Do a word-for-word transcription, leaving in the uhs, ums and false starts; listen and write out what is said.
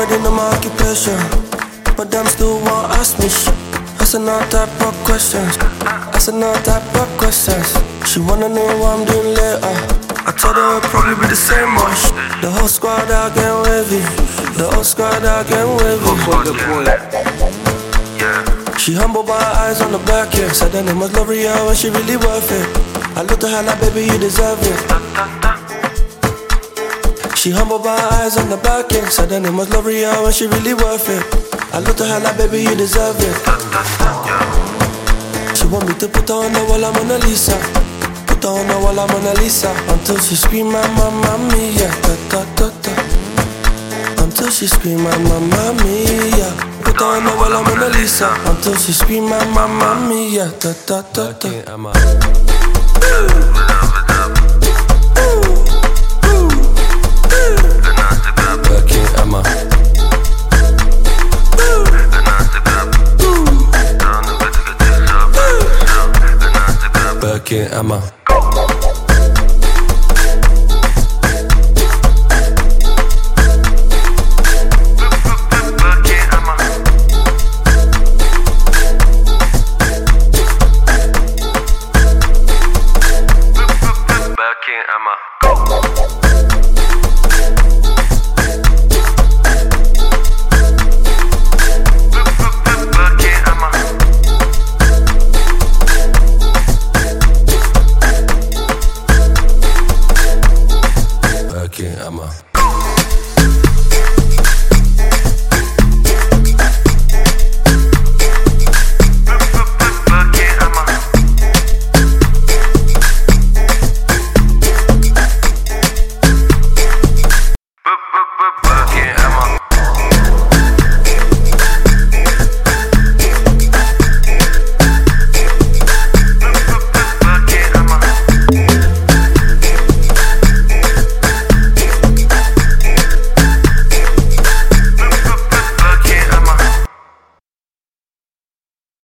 already know my occupation, but them still won't ask me shit. Asking all type of questions, asking all type of questions. She wanna know what I'm doing later. I told her it'll probably be the same wash. The whole squad out getting wavy, the whole squad out getting wavy. She humble by her eyes on the back, yeah. Said her name was L'Oreal and she really worth it. I looked at her like, baby, you deserve it. She humble by her eyes on the back, yeah. Said her name was L'Oreal and she really worth it. I looked at her like, baby, you deserve it. She want me to put her on the wall, I'm Mona Lisa. Put her on the wall, I'm Mona Lisa. Until she scream, mamma mia, da da da da. Until she scream, mamma mia. Put her on the wall, I'm Mona Lisa. Until she scream, mamma mia, da da da da.